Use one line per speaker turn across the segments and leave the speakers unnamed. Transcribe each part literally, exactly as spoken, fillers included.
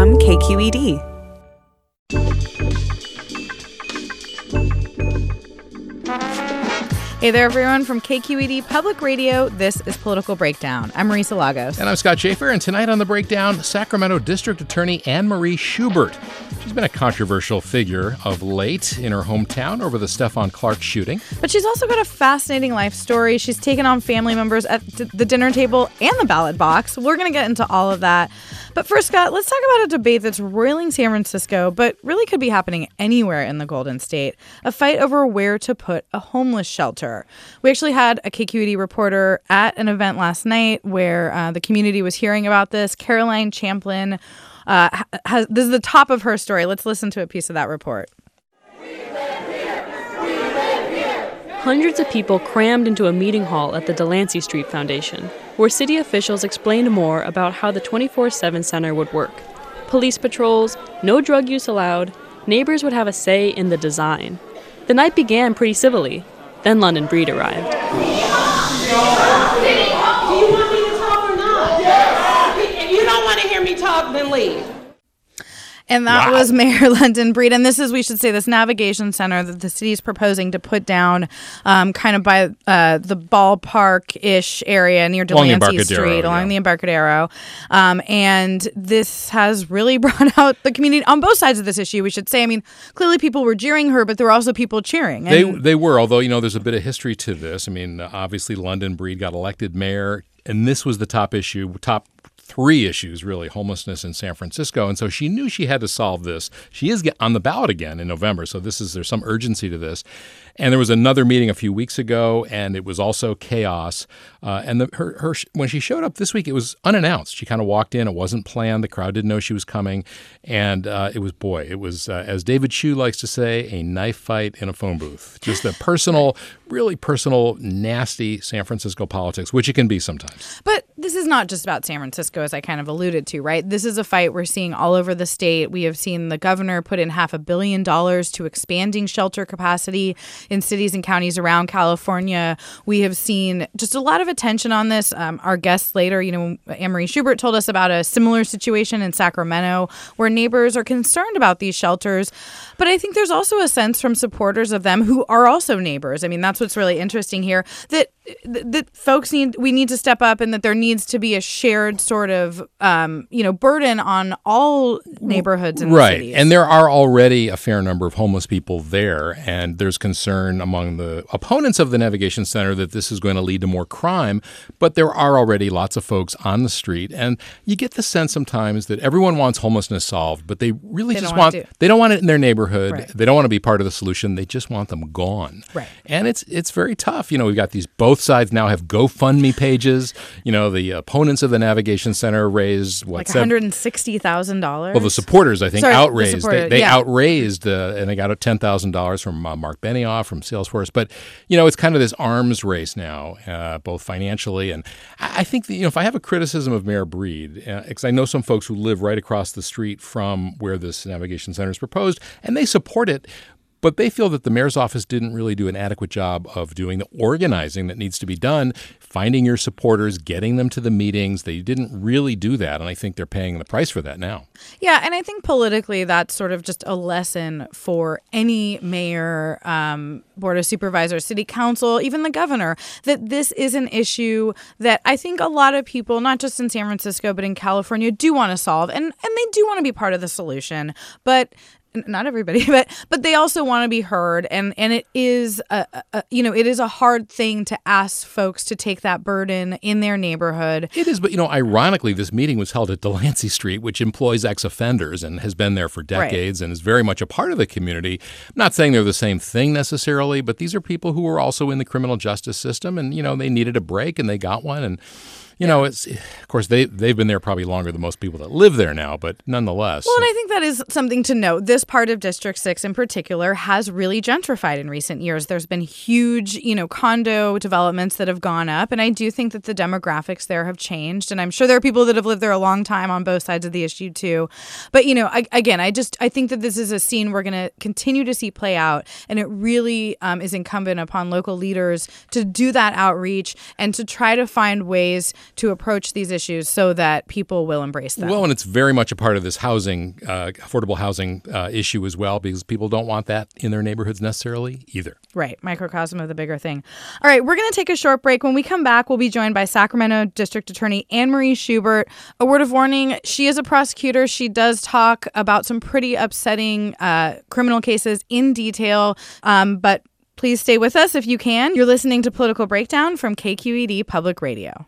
from K Q E D. Hey there, everyone, from K Q E D Public Radio. This is Political Breakdown. I'm Marisa Lagos.
And I'm Scott Schaefer, and tonight on The Breakdown, Sacramento District Attorney Anne Marie Schubert. She's been a controversial figure of late in her hometown over the Stephon Clark shooting.
But she's also got a fascinating life story. She's taken on family members at the dinner table and the ballot box. We're going to get into all of that. But first, Scott, let's talk about a debate that's roiling San Francisco, but really could be happening anywhere in the Golden State. A fight over where to put a homeless shelter. We actually had a K Q E D reporter at an event last night where uh, the community was hearing about this. Caroline Champlin, uh, has, this is the top of her story. Let's listen to a piece of that report.
Hundreds of people crammed into a meeting hall at the Delancey Street Foundation, where city officials explained more about how the twenty-four seven center would work. Police patrols, no drug use allowed, neighbors would have a say in the design. The night began pretty civilly. Then London Breed arrived.
Do you want me to talk or not? Yes. If you don't want to hear me talk, then leave.
And that
Wow.
was Mayor London Breed. And this is, we should say, this navigation center that the city is proposing to put down um, kind of by uh, the ballpark-ish area near
Along the
Delancey Street,
Embarcadero,
along
yeah.
the Embarcadero. Um, and this has really brought out the community on both sides of this issue, we should say. I mean, clearly people were jeering her, but there were also people cheering.
They
And
they were, although, you know, there's a bit of history to this. I mean, obviously, London Breed got elected mayor, and this was the top issue, top three issues, really, homelessness in San Francisco. And so she knew she had to solve this. She is get- on the ballot again in November, so this is there's some urgency to this. And there was another meeting a few weeks ago, and it was also chaos. Uh, and the, her, her when she showed up this week, it was unannounced. She kind of walked in. It wasn't planned. The crowd didn't know she was coming. And uh, it was, boy, it was, uh, as David Hsu likes to say, a knife fight in a phone booth. Just a personal, really personal, nasty San Francisco politics, which it can be sometimes.
But this is not just about San Francisco, as I kind of alluded to, right? This is a fight we're seeing all over the state. We have seen the governor put in half a billion dollars to expanding shelter capacity in cities and counties around California. We have seen just a lot of attention on this. Um, our guests later, you know, Anne Marie Schubert told us about a similar situation in Sacramento where neighbors are concerned about these shelters. But I think there's also a sense from supporters of them who are also neighbors. I mean, that's what's really interesting here, that that folks need, we need to step up, and that there needs to be a shared sort of, um, you know, burden on all neighborhoods in
Right.
the cities.
And there are already a fair number of homeless people there, and there's concern among the opponents of the Navigation Center that this is going to lead to more crime, but there are already lots of folks on the street, and you get the sense sometimes that everyone wants homelessness solved, but they really
They
just
don't want
want,
it to.
they don't want it in their neighborhood.
Right.
They don't want to be part of the solution. They just want them gone.
Right.
And it's it's very tough. You know, we've got these, both sides now have GoFundMe pages. You know, the opponents of the Navigation Center raised, what,
like
seven-
one hundred sixty thousand dollars.
well, the supporters, I think,
Sorry, the
outraised.
supporter-
they they
yeah.
outraised, uh, and they got ten thousand dollars from uh, Mark Benioff from Salesforce. But, you know, it's kind of this arms race now, uh, both financially. And I, I think that, you know, if I have a criticism of Mayor Breed, because uh, I know some folks who live right across the street from where this Navigation Center is proposed, and they support it. But they feel that the mayor's office didn't really do an adequate job of doing the organizing that needs to be done, finding your supporters, getting them to the meetings. They didn't really do that, and I think they're paying the price for that now.
Yeah, and I think politically that's sort of just a lesson for any mayor, um, board of supervisors, city council, even the governor, that this is an issue that I think a lot of people, not just in San Francisco, but in California, do want to solve. And, and they do want to be part of the solution. But not everybody, but but they also want to be heard, and and it is a, a you know it is a hard thing to ask folks to take that burden in their neighborhood.
It is, but you know, ironically, this meeting was held at Delancey Street, which employs ex-offenders and has been there for decades right. and is very much a part of the community. I'm not saying they're the same thing necessarily, but these are people who are also in the criminal justice system, and you know, they needed a break and they got one, and. You know, it's of course, they, they've been there probably longer than most people that live there now, but nonetheless.
Well, and I think that is something to note. This part of District six in particular has really gentrified in recent years. There's been huge, you know, condo developments that have gone up, and I do think that the demographics there have changed, and I'm sure there are people that have lived there a long time on both sides of the issue too. But, you know, I, again, I just I think that this is a scene we're going to continue to see play out, and it really um, is incumbent upon local leaders to do that outreach and to try to find ways to approach these issues so that people will embrace them.
Well, and it's very much a part of this housing, uh, affordable housing uh, issue as well, because people don't want that in their neighborhoods necessarily either.
Right. Microcosm of the bigger thing. All right. We're going to take a short break. When we come back, we'll be joined by Sacramento District Attorney Anne Marie Schubert. A word of warning, she is a prosecutor. She does talk about some pretty upsetting uh, criminal cases in detail, um, but please stay with us if you can. You're listening to Political Breakdown from K Q E D Public Radio.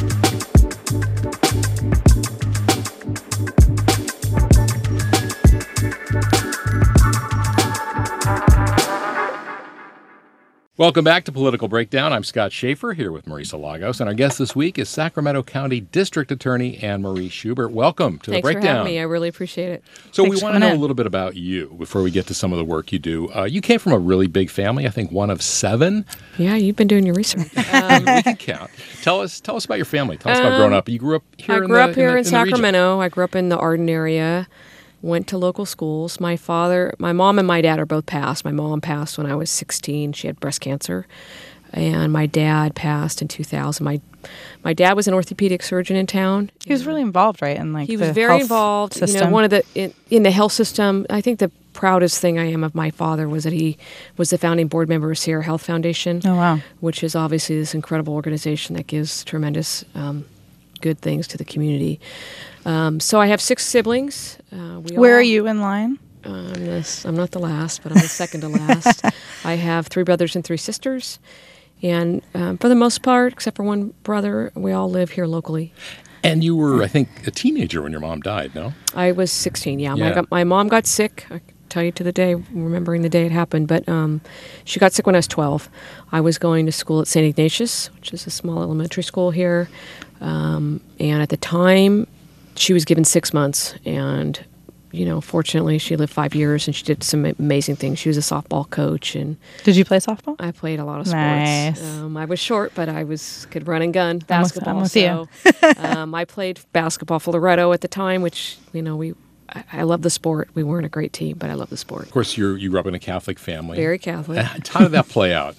Welcome back to Political Breakdown. I'm Scott Schaefer here with Marisa Lagos, and our guest this week is Sacramento County District Attorney Anne Marie Schubert. Welcome to
Thanks
the Breakdown.
Thanks for having me. I really appreciate it.
So
Thanks
we want to know in. a little bit about you before we get to some of the work you do. Uh, you came from a really big family, I think one of seven.
Yeah, you've been doing your research.
Um, we can count. Tell us, tell us about your family. Tell us um, about growing up. You grew up here.
I
in
grew
the,
up here in, the,
in,
in Sacramento. I grew up in the Arden area. Went to local schools. My father, my mom, and my dad are both passed. My mom passed when I was sixteen. She had breast cancer. And my dad passed in two thousand. My my dad was an orthopedic surgeon in town.
He was really involved, right? In like
he
the
was very
health
involved.
System.
You know, one of the in, in the health system. I think the proudest thing I am of my father was that he was the founding board member of Sierra Health Foundation.
Oh wow!
Which is obviously this incredible organization that gives tremendous um, good things to the community. Um, so I have six siblings. Uh, we
Where
all,
are you in line?
I'm, this, I'm not the last, but I'm the second to last. I have three brothers and three sisters. And um, for the most part, except for one brother, we all live here locally.
And you were, I think, a teenager when your mom died, no?
I was sixteen, yeah.
yeah.
My, got, my mom got sick. I can tell you to the day, remembering the day it happened. But um, she got sick when I was twelve. I was going to school at Saint Ignatius, which is a small elementary school here. Um, and at the time, she was given six months. And you know, fortunately, she lived five years and she did some amazing things. She was a softball coach, and
did you play softball?
I played a lot of
nice.
sports. Um, I was short, but I was could run and gun. Basketball.
I'm with, I'm
so um, I played basketball for Loretto at the time, which you know we. I, I love the sport. We weren't a great team, but I love the sport.
Of course, you you grew up in a Catholic family.
Very Catholic.
How did that play out?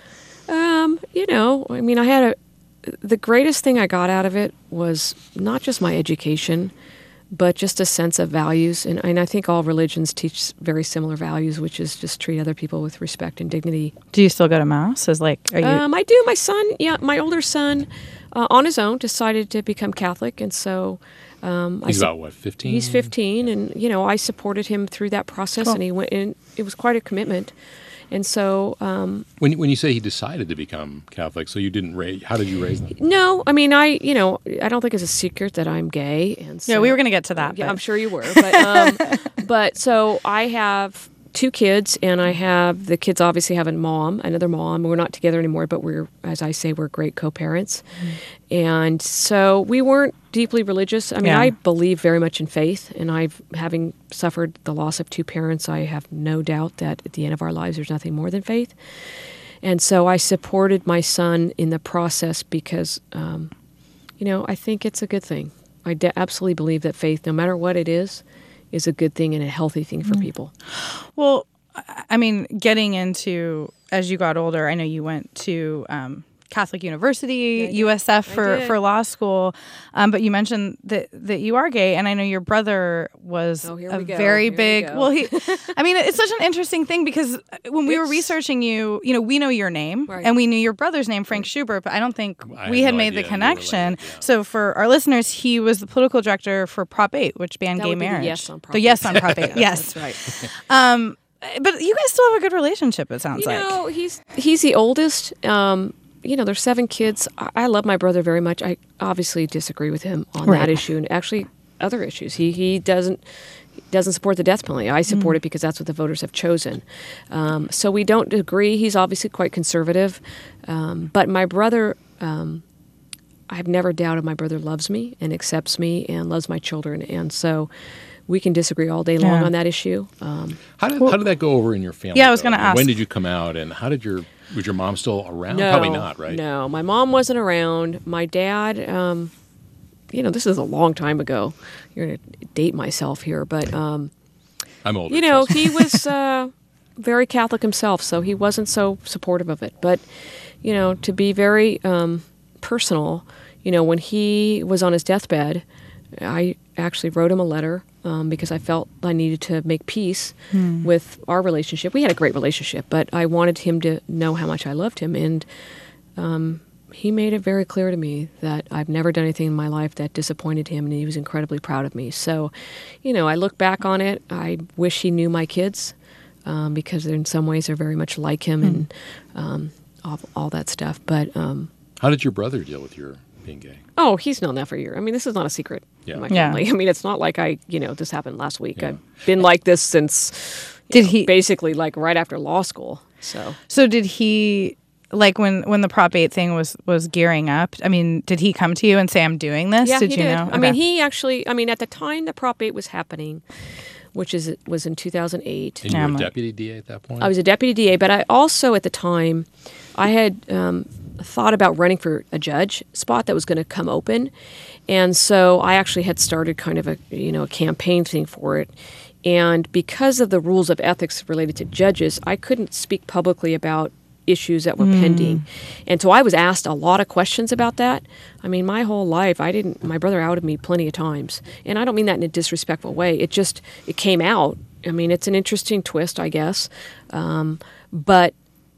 um, you know, I mean, I had a. The greatest thing I got out of it was not just my education, but just a sense of values. And, and I think all religions teach very similar values, which is just treat other people with respect and dignity.
Do you still go to Mass? Is like, are you?
Um, I do. My son, yeah, my older son, uh, on his own, decided to become Catholic. And so... Um,
he's
I,
about, what, fifteen?
He's fifteen. And, you know, I supported him through that process.
Cool.
And he went, and it was quite a commitment. And so... Um,
when when you say he decided to become Catholic, so you didn't raise... How did you raise them?
No, I mean, I, you know, I don't think it's a secret that I'm gay. And so,
yeah, we were going to get to that.
Yeah,
but.
I'm sure you were. But, um, but so I have two kids, and I have... The kids obviously have a mom, another mom. We're not together anymore, but we're, as I say, we're great co-parents. Mm-hmm. And so we weren't deeply religious. I mean,
yeah.
I believe very much in faith, and I've, having suffered the loss of two parents, I have no doubt that at the end of our lives, there's nothing more than faith. And so I supported my son in the process because, um, you know, I think it's a good thing. I de- absolutely believe that faith, no matter what it is, is a good thing and a healthy thing for mm. people.
Well, I mean, getting into, as you got older, I know you went to... Um, Catholic University, U S F for, for law school, um, but you mentioned that that you are gay, and I know your brother was
oh,
a
we
very
here
big.
We
well, he, I mean, it's such an interesting thing because when we it's, were researching you, you know, we know your name
right.
and we knew your brother's name, Frank Schubert, but I don't think
I
we had,
no
made the connection.
Related, yeah.
So for our listeners, he was the political director for Prop eight, which banned
that
gay
would be
marriage.
The yes on Prop
the
eight.
yes on Prop eight. Yes,
that's right.
Um, but you guys still have a good relationship. It sounds
you
like.
You know, he's he's the oldest. Um, You know, there's seven kids. I love my brother very much. I obviously disagree with him on
right.
that issue and actually other issues. He he doesn't doesn't support the death penalty. I support mm. it because that's what the voters have chosen. Um, so we don't agree. He's obviously quite conservative. Um, but my brother, um, I've never doubted my brother loves me and accepts me and loves my children. And so we can disagree all day long
yeah.
on that issue. Um,
how did well, how did that go over in your family?
Yeah, I was going to ask.
When did you come out, and how did your was your mom still around?
No,
Probably not, right?
No, my mom wasn't around. My dad, um, you know, this is a long time ago. You're going to date myself here, but um,
I'm older.
You know, he was uh, very Catholic himself, so he wasn't so supportive of it. But you know, to be very um, personal, you know, when he was on his deathbed, I actually wrote him a letter um, because I felt I needed to make peace mm. with our relationship. We had a great relationship, but I wanted him to know how much I loved him. And um, he made it very clear to me that I've never done anything in my life that disappointed him, and he was incredibly proud of me. So, you know, I look back on it. I wish he knew my kids um, because in some ways they're very much like him mm. and um, all, all that stuff. But um,
how did your brother deal with your being gay?
Oh, he's known that for years. I mean, this is not a secret
yeah.
in my family.
Yeah.
I mean, it's not like I, you know, this happened last week. Yeah. I've been like this since
did
know,
he
basically like right after law school. So,
so did he like when when the Prop eight thing was was gearing up? I mean, did he come to you and say, "I'm doing this"?
Yeah,
did
he
you
did.
know?
I
okay.
mean, he actually. I mean, at the time the Prop eight was happening, which is was in two thousand eight.
And you
Yeah,
were
I'm
a
like-
deputy D A at that point?
I was a deputy D A, but I also at the time, I had um, thought about running for a judge spot that was going to come open, and so I actually had started kind of a you know a campaign thing for it. And because of the rules of ethics related to judges, I couldn't speak publicly about issues that were mm. pending. And so I was asked a lot of questions about that. I mean, my whole life, I didn't, my brother outed me plenty of times. And I don't mean that in a disrespectful way. It just, it came out. I mean, it's an interesting twist, I guess. Um, but,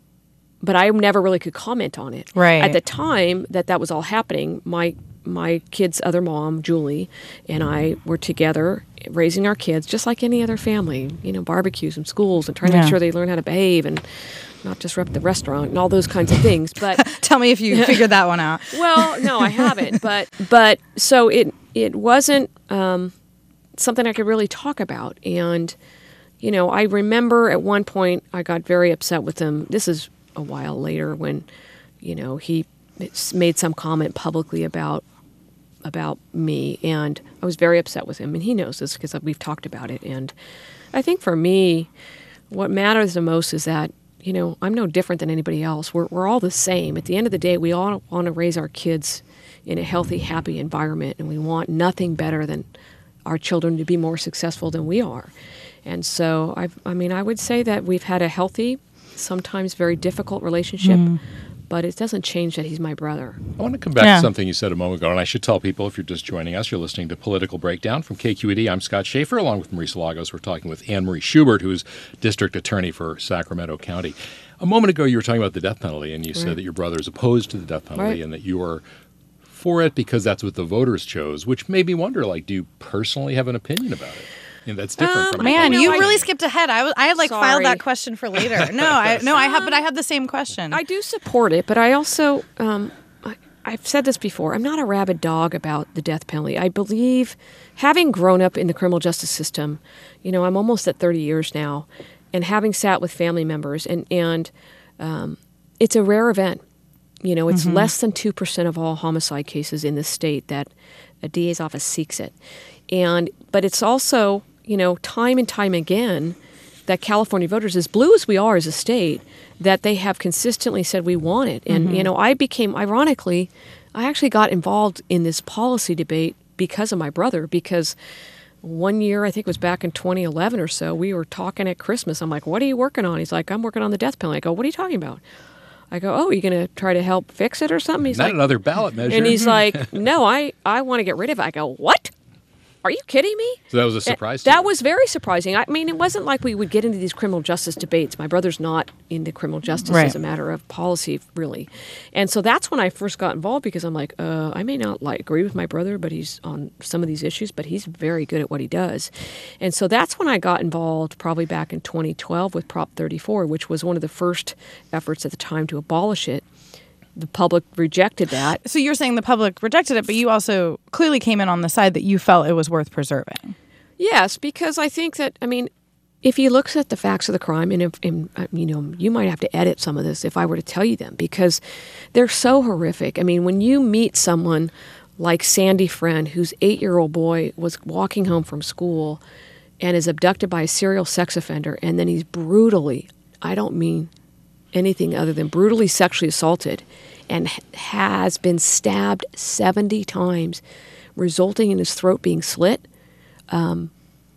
but I never really could comment on it.
Right.
At the time that that was all happening, my my kid's other mom, Julie, and I were together raising our kids just like any other family, you know, barbecues and schools and trying to
Yeah.
make sure they learn how to behave and not disrupt the restaurant and all those kinds of things. But
Tell me if you figured that one out.
well, no, I haven't. But but so it it wasn't um, something I could really talk about. And you know, I remember at one point I got very upset with him. This is a while later when you know he made some comment publicly about about me, and I was very upset with him, and he knows this because we've talked about it. And I think for me, what matters the most is that, you know, I'm no different than anybody else. We're we're all the same. At the end of the day, we all want to raise our kids in a healthy, happy environment, and we want nothing better than our children to be more successful than we are. And so, I've, I mean, I would say that we've had a healthy, sometimes very difficult relationship, mm. but it doesn't change that he's my brother.
I want to come back
Yeah.
to something you said a moment ago, and I should tell people, if you're just joining us, you're listening to Political Breakdown from K Q E D. I'm Scott Schaefer, along with Maurice Lagos. We're talking with Anne Marie Schubert, who is District Attorney for Sacramento County. A moment ago, you were talking about the death penalty, and you
Right.
said that your brother is opposed to the death penalty
Right.
and that you are for it because that's what the voters chose, which made me wonder, like, do you personally have an opinion about it? And that's different
Um,
from
Man,
know,
you
I-
really skipped ahead. I was, I had like
Sorry.
filed that question for later. No, I no, I have, but I had the same question.
I do support it, but I also, um, I, I've said this before, I'm not a rabid dog about the death penalty. I believe, having grown up in the criminal justice system, you know, I'm almost at thirty years now, and having sat with family members, and, and um, it's a rare event. You know, it's mm-hmm. less than two percent of all homicide cases in this state that a D A's office seeks it. And, but it's also, you know, time and time again that California voters, as blue as we are as a state, that they have consistently said we want it. And,
Mm-hmm.
you know, I became, ironically, I actually got involved in this policy debate because of my brother, because one year, I think it was back in twenty eleven or so, we were talking at Christmas. I'm like, what are you working on? He's like, I'm working on the death penalty. I go, what are you talking about? I go, oh, are you going to try to help fix it or something? He's
Not
like,
another ballot measure.
and he's like, no, I, I want to get rid of it. I go, what? Are you kidding me?
So that was a surprise to
That
you.
was very surprising. I mean, it wasn't like we would get into these criminal justice debates. My brother's not into criminal justice
Right.
as a matter of policy, really. And so that's when I first got involved, because I'm like, uh, I may not like agree with my brother, but he's on some of these issues, but he's very good at what he does. And so that's when I got involved, probably back in twenty twelve with Prop thirty-four, which was one of the first efforts at the time to abolish it. The public rejected that.
so you're saying the public rejected it, but you also clearly came in on the side that you felt it was worth preserving.
Yes, because I think that, I mean, if he looks at the facts of the crime, and, if, and uh, you know, you might have to edit some of this if I were to tell you them, because they're so horrific. I mean, when you meet someone like Sandy Friend, whose eight-year-old boy was walking home from school and is abducted by a serial sex offender, and then he's brutally, I don't mean anything other than brutally sexually assaulted, and h- has been stabbed seventy times, resulting in his throat being slit. Um,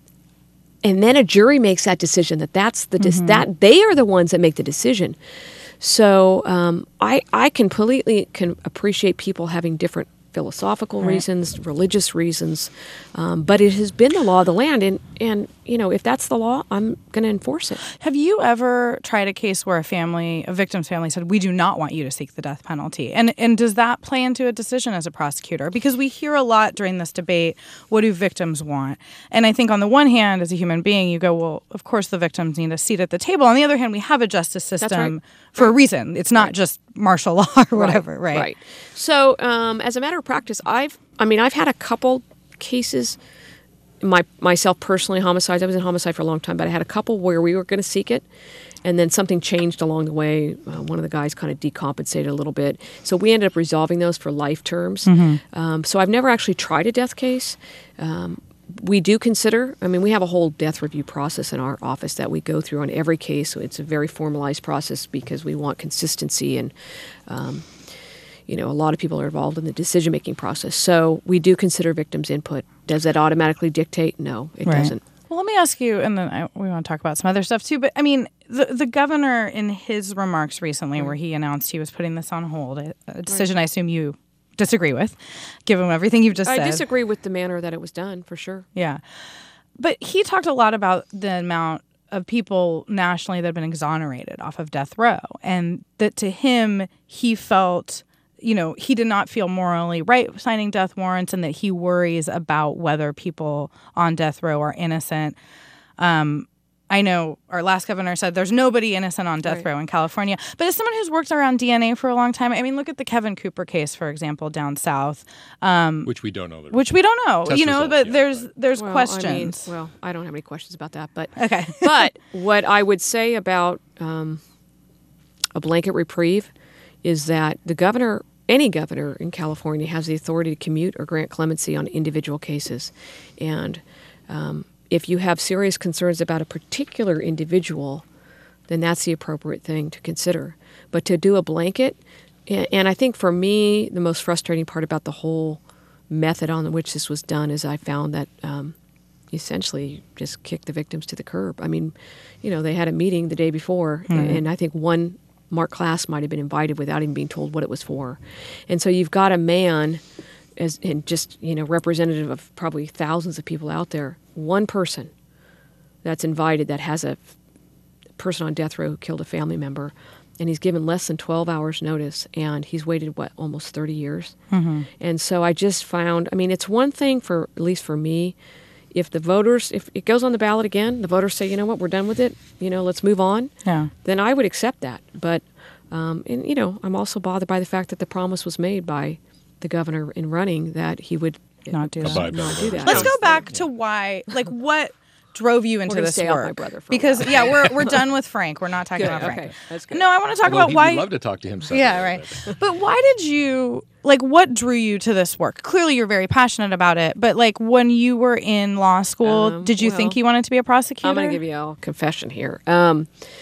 and then a jury makes that decision that that's the dis- mm-hmm. that they are the ones that make the decision. So um, I I completely can appreciate people having different philosophical reasons, religious reasons, um, but it has been the law of the land, and, and you know, if that's the law, I'm going to enforce it.
Have you ever tried a case where a family, a victim's family said, we do not want you to seek the death penalty? And and does that play into a decision as a prosecutor? Because we hear a lot during this debate, what do victims want? And I think on the one hand, as a human being, you go, well, of course the victims need a seat at the table. On the other hand, we have a justice system
right.
for
right.
a reason. It's not right. just martial law or whatever, right?
Right. right. So um, as a matter of practice, I've, I mean, I've had a couple cases, my myself personally, homicides. I was in homicide for a long time, but I had a couple where we were going to seek it, and then something changed along the way. Uh, one of the guys kind of decompensated a little bit. So we ended up resolving those for life terms. Mm-hmm. Um, so I've never actually tried a death case. Um, we do consider, I mean, we have a whole death review process in our office that we go through on every case. So it's a very formalized process because we want consistency, and, um, you know, a lot of people are involved in the decision-making process. So we do consider victims' input. Does that automatically dictate? No, it
right.
doesn't.
Well, let me ask you, and then I, we want to talk about some other stuff too, but I mean, the the governor in his remarks recently, right. where he announced he was putting this on hold, a, a decision right. I assume you disagree with, given everything you've just
I
said.
I disagree with the manner that it was done, for sure.
Yeah. But he talked a lot about the amount of people nationally that have been exonerated off of death row, and that to him, he felt, you know, he did not feel morally right signing death warrants, and that he worries about whether people on death row are innocent. Um, I know our last governor said there's nobody innocent on death
right.
row in California. But as someone who's worked around D N A for a long time, I mean, look at the Kevin Cooper case, for example, down south. Um,
which we don't know. The
which we don't know,
test
you know,
results
but
yet,
there's
but.
there's
well,
questions.
I mean, well, I don't have any questions about that. But
okay.
But what I would say about um, a blanket reprieve is that the governor, any governor in California, has the authority to commute or grant clemency on individual cases. And um, if you have serious concerns about a particular individual, then that's the appropriate thing to consider. But to do a blanket, and, and I think for me, the most frustrating part about the whole method on which this was done is I found that um, essentially just kicked the victims to the curb. I mean, you know, they had a meeting the day before, mm-hmm. and I think one Mark Klass might have been invited without even being told what it was for. And so you've got a man, as and just, you know, representative of probably thousands of people out there, one person that's invited that has a person on death row who killed a family member, and he's given less than twelve hours notice, and he's waited, what, almost thirty years? Mm-hmm. And so I just found, I mean, it's one thing for, at least for me, if the voters, if it goes on the ballot again, the voters say, you know what, we're done with it, you know, let's move on,
yeah.
then I would accept that. But, um, and, you know, I'm also bothered by the fact that the promise was made by the governor in running that he would
not do that.
Not do that.
Let's go back to why, like, what drove you into
we're
this
stay
work?
Off my brother for
because
a while.
yeah, we're we're done with Frank. We're not talking
good,
about Frank.
Okay, that's good.
No, I want to talk
Although
about
he
why.
Would love to talk to him.
Yeah, right. But why did you like? What drew you to this work? Clearly, you're very passionate about it. But like, when you were in law school,
um,
did you
well,
think you wanted to be a prosecutor?
I'm going to give you a confession here. Um,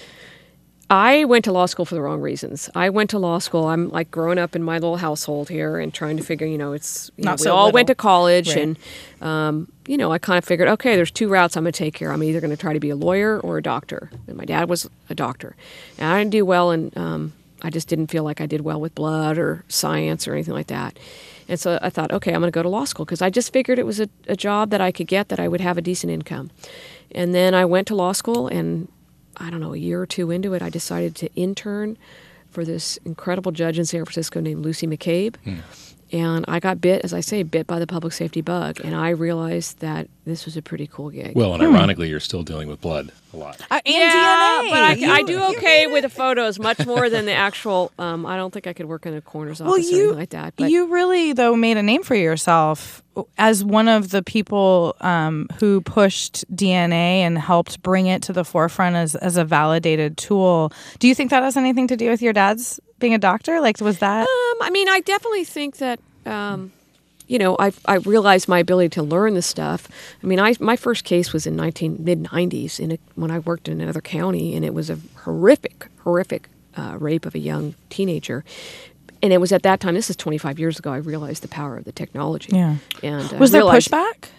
I went to law school for the wrong reasons. I went to law school. I'm like growing up in my little household here and trying to figure, you know, it's, you
Not
know, we
so
all
little.
went to college
Right.
and, um, you know, I kind of figured, okay, there's two routes I'm going to take here. I'm either going to try to be a lawyer or a doctor. And my dad was a doctor. And I didn't do well, and um, I just didn't feel like I did well with blood or science or anything like that. And so I thought, okay, I'm going to go to law school because I just figured it was a, a job that I could get that I would have a decent income. And then I went to law school, and I don't know, a year or two into it, I decided to intern for this incredible judge in San Francisco named Lucy McCabe. Hmm. And I got bit, as I say, bit by the public safety bug. And I realized that this was a pretty cool gig.
Well, and ironically, you're still dealing with blood a lot.
Uh, and
yeah,
D N A.
but I,
You-
I do okay with the photos much more than the actual. Um, I don't think I could work in a coroner's office
Well,
or
you
anything like that. But
you really though made a name for yourself as one of the people um, who pushed D N A and helped bring it to the forefront as as a validated tool. Do you think that has anything to do with your dad's being a doctor? Like, was that?
Um, I mean, I definitely think that, um, you know, I I realized my ability to learn this stuff. I mean, I my first case was in nineteen mid nineties in a, when I worked in another county, and it was a horrific, horrific uh, rape of a young teenager. And it was at that time, this is twenty-five years ago, I realized the power of the technology.
Yeah.
And uh,
Was there
realized,
pushback?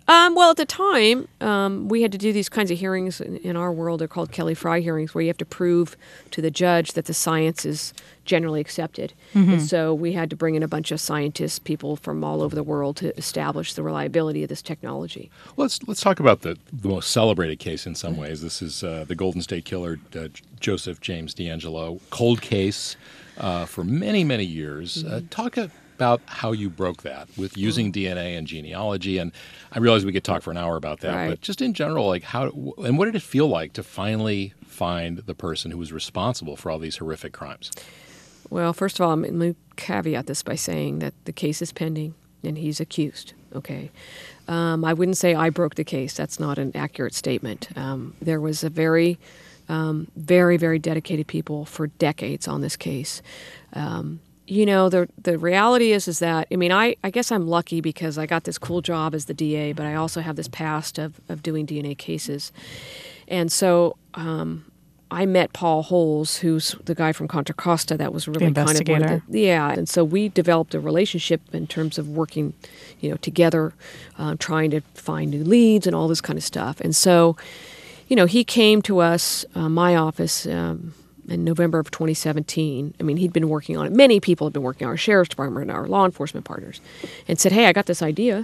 Um, well, at the time, um, we had to do these kinds of hearings in, in our world. They're called Kelly Fry hearings, where you have to prove to the judge that the science is generally accepted. Mm-hmm. And so we had to bring in a bunch of scientists, people from all over the world, to establish the reliability of this technology.
Let's let's talk about the, the most celebrated case in some ways. This is uh, the Golden State Killer, uh, Joseph James DeAngelo. Cold case uh, for many, many years. Mm-hmm. Uh, talk about how you broke that with using D N A and genealogy. And I realize we could talk for an hour about that,
right.
but just in general, like how and what did it feel like to finally find the person who was responsible for all these horrific crimes? Well,
first of all, let me caveat this by saying that the case is pending and he's accused. Okay, um, I wouldn't say I broke the case. That's not an accurate statement. Um, there was a very, um, very, very dedicated people for decades on this case. Um, You know, the the reality is is that, I mean, I, I guess I'm lucky because I got this cool job as the D A, but I also have this past of, of doing D N A cases. And so um, I met Paul Holes, who's the guy from Contra Costa that was really
the
kind of one of
investigator.
the, yeah. And so we developed a relationship in terms of working, you know, together, uh, trying to find new leads and all this kind of stuff. And so, you know, he came to us, uh, my office, um, in November of twenty seventeen. I mean, he'd been working on it. Many people had been working on our sheriff's department and our law enforcement partners, and said, hey, I got this idea.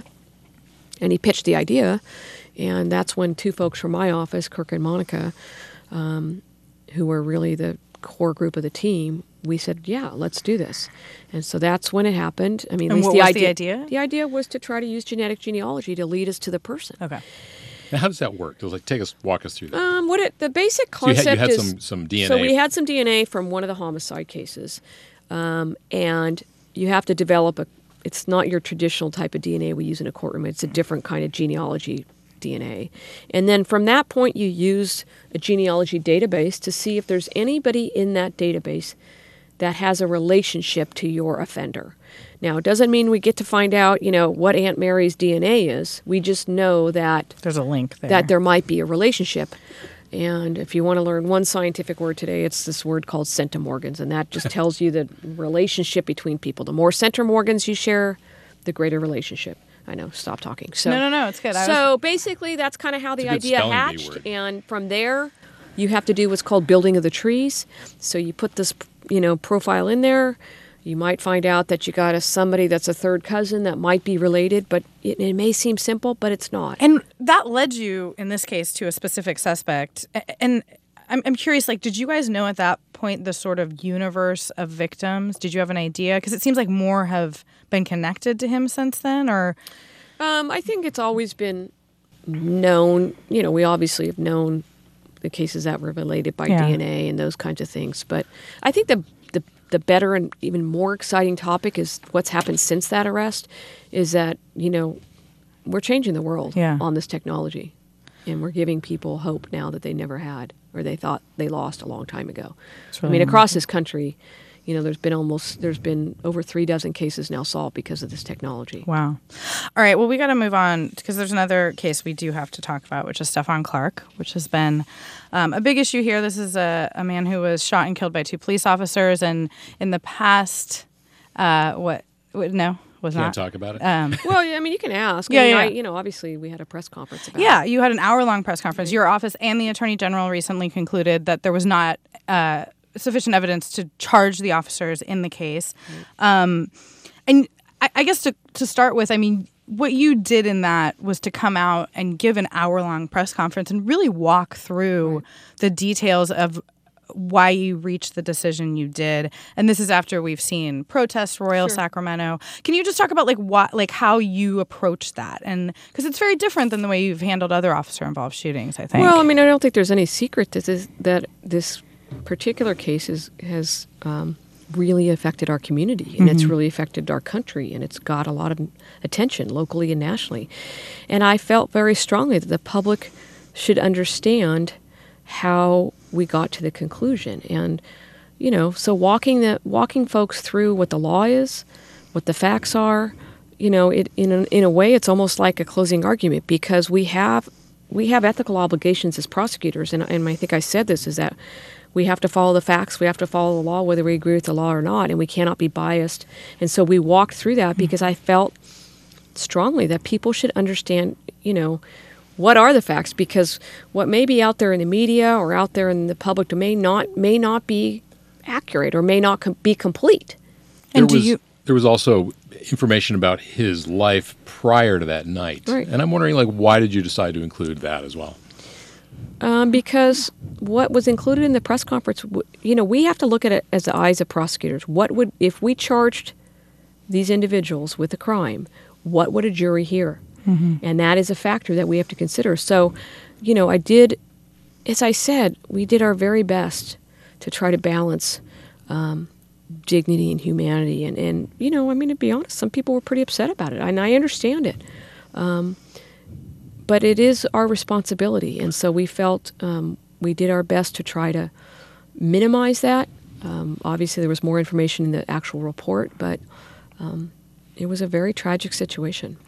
And he pitched the idea. And that's when two folks from my office, Kirk and Monica, um, who were really the core group of the team, we said, yeah, let's do this. And so that's when it happened. I mean,
And
at least
what
the
was
idea,
the idea?
The idea was to try to use genetic genealogy to lead us to the person.
Okay.
Now, how does that work? It was like, take us, walk us through that.
Um, what it the basic
So you
concept
had, you had
is
some, some D N A.
so we had some D N A from one of the homicide cases, um, and you have to develop a. It's not your traditional type of D N A we use in a courtroom. It's a different kind of genealogy D N A, and then from that point you use a genealogy database to see if there's anybody in that database that has a relationship to your offender. Now, it doesn't mean we get to find out, you know, what Aunt Mary's D N A is. We just know that
There's a link there.
that there might be a relationship. And if you want to learn one scientific word today, it's this word called centimorgans, and that just tells you the relationship between people. The more centimorgans you share, the greater relationship. I know, stop talking. So,
No, no, no, it's good. I
so
was-
basically, that's kind of how the
It's a good
idea
spelling bee
hatched.
word.
And from there, you have to do what's called building of the trees. So you put this, you know, profile in there. You might find out that you got a somebody that's a third cousin that might be related, but it, it may seem simple, but it's not.
And that led you, in this case, to a specific suspect. A- And I'm, I'm curious, like, did you guys know at that point the sort of universe of victims? Did you have an idea? Because it seems like more have been connected to him since then, or...
Um, I think it's always been known. You know, we obviously have known the cases that were related by
Yeah.
D N A and those kinds of things. But I think the, the the better and even more exciting topic is what's happened since that arrest. Is that, you know, we're changing the world
Yeah.
on this technology, and we're giving people hope now that they never had or they thought they lost a long time ago. I
really
mean, across this country, you know, there's been almost there's been over three dozen cases now solved because of this technology.
Wow. All right. Well, we got to move on because there's another case we do have to talk about, which is Stephon Clark, which has been um, a big issue here. This is a, a man who was shot and killed by two police officers. And in the past, uh, what, what? No, was
Can't
not.
talk about it.
Um,
Well, I mean, you can ask.
Yeah,
I mean,
yeah.
I, you know, obviously we had a press conference about
yeah,
it.
you had an hour-long press conference. Your office and the Attorney General recently concluded that there was not uh, sufficient evidence to charge the officers in the case. Um, and I, I guess to, to start with, I mean, what you did in that was to come out and give an hour-long press conference and really walk through the details of why you reached the decision you did. And this is after we've seen protests, Royal Sacramento. Can you just talk about like what, like how you approached that? And because it's very different than the way you've handled other officer-involved shootings, I think.
Well, I mean, I don't think there's any secret that this, that this particular case is, has um, really affected our community, and it's really affected our country, and it's got a lot of attention locally and nationally. And I felt very strongly that the public should understand how we got to the conclusion. And, you know, so walking the walking folks through what the law is, what the facts are, you know, it in a, in a way it's almost like a closing argument, because we have we have ethical obligations as prosecutors, and, and I think I said this, is that we have to follow the facts, we have to follow the law whether we agree with the law or not, and we cannot be biased. And so we walked through that because I felt strongly that people should understand, you know, what are the facts, because what may be out there in the media or out there in the public domain not may not be accurate or may not com- be complete.
And
there
do
was,
you?
There was also information about his life prior to that night,
Right.
and I'm wondering, like, why did you decide to include that as well?
Um, because what was included in the press conference, w- you know, we have to look at it as the eyes of prosecutors. What would, if we charged these individuals with a crime, what would a jury hear? Mm-hmm. And that is a factor that we have to consider. So, you know, I did, as I said, we did our very best to try to balance um, dignity and humanity. And, and, you know, I mean, to be honest, some people were pretty upset about it, and I understand it. Um, but it is our responsibility. And so we felt um, we did our best to try to minimize that. Um, obviously, there was more information in the actual report, but um, it was a very tragic situation.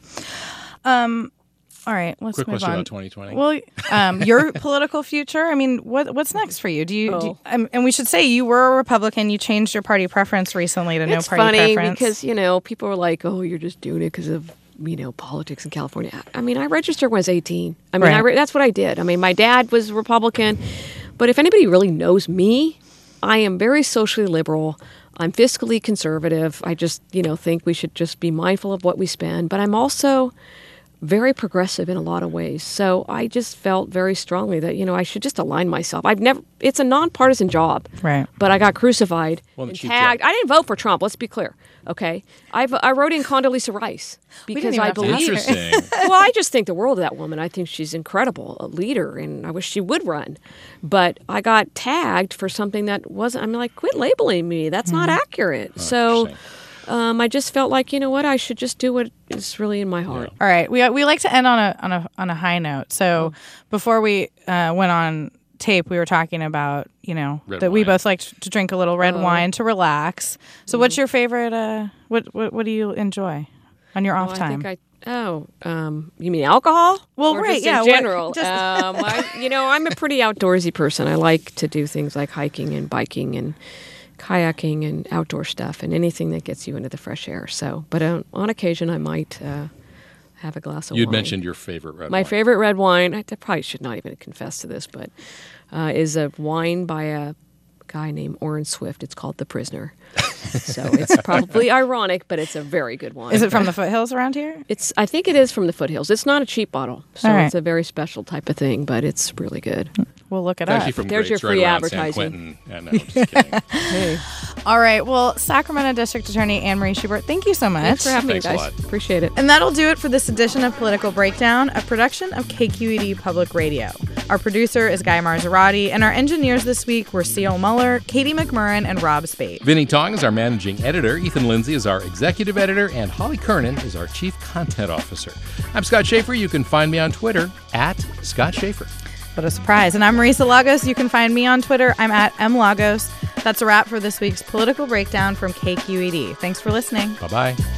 Um, all right, let's
Quick
move
question
on.
about twenty twenty.
Well, um, your political future. I mean, what what's next for you? Do you?
Oh.
Do you um, and we should say you were a Republican. You changed your party preference recently to no
It's
party
funny
preference.
because, you know, people are like, oh, you're just doing it because of, you know, politics in California. I mean, I registered when I was eighteen. I mean, I
Right.
re- that's what I did. I mean, my dad was Republican. But if anybody really knows me, I am very socially liberal. I'm fiscally conservative. I just, you know, think we should just be mindful of what we spend. But I'm also very progressive in a lot of ways. So I just felt very strongly that, you know, I should just align myself. I've never, it's a nonpartisan job.
Right.
But I got crucified
Well,
and
she
tagged.
did.
I didn't vote for Trump, let's be clear. Okay. I've, I wrote in Condoleezza Rice
didn't
because
even
I
have to
believe.
ask her.
Interesting.
Well, I just think the world of that woman. I think she's incredible, a leader, and I wish she would run. But I got tagged for something that wasn't, I'm like, quit labeling me. That's not accurate. so
interesting.
um, I just felt like, you know what, I should just do what is really in my heart.
All right, we we like to end on a on a on a high note. So before we uh, went on tape, we were talking about, you know,
Red
that we
wine.
both like to drink a little red wine to relax. So what's your favorite? Uh, what what what do you enjoy on your off
Oh, I
time?
think I, oh, um, you mean alcohol?
Well,
Or
right,
just
yeah,
in
what-
general.
just-
um, I, you know, I'm a pretty outdoorsy person. I like to do things like hiking and biking and kayaking and outdoor stuff and anything that gets you into the fresh air. So, but on, on occasion, I might uh, have a glass of
You'd
wine.
mentioned your favorite red
My
wine.
favorite red wine, I probably should not even confess to this, but uh, is a wine by a guy named Orrin Swift. It's called The Prisoner. So it's probably ironic, but it's a very good wine.
Is it from the foothills around here?
It's. I think it is from the foothills. It's not a cheap bottle, so
All right.
it's a very special type of thing, but it's really good.
We'll look it
It's
up.
actually from
There's
grapes
your
right
free
around
advertising.
San Quentin. Yeah, no, I'm just kidding.
Hey,
All right. Well, Sacramento District Attorney Anne Marie Schubert, thank you so much.
thanks for having
Thanks a
me, guys.
lot.
Appreciate it.
And that'll do it for this edition of Political Breakdown, a production of K Q E D Public Radio. Our producer is Guy Marzarati, and our engineers this week were C O Muller, Katie McMurrin, and Rob Spade.
Vinny Tong is our managing editor, Ethan Lindsay is our executive editor, and Holly Kernan is our chief content officer. I'm Scott Schaefer. You can find me on Twitter at Scott Schaefer.
What a surprise. And I'm Marisa Lagos. You can find me on Twitter. I'm at M Lagos. That's a wrap for this week's Political Breakdown from K Q E D. Thanks for listening.
Bye-bye.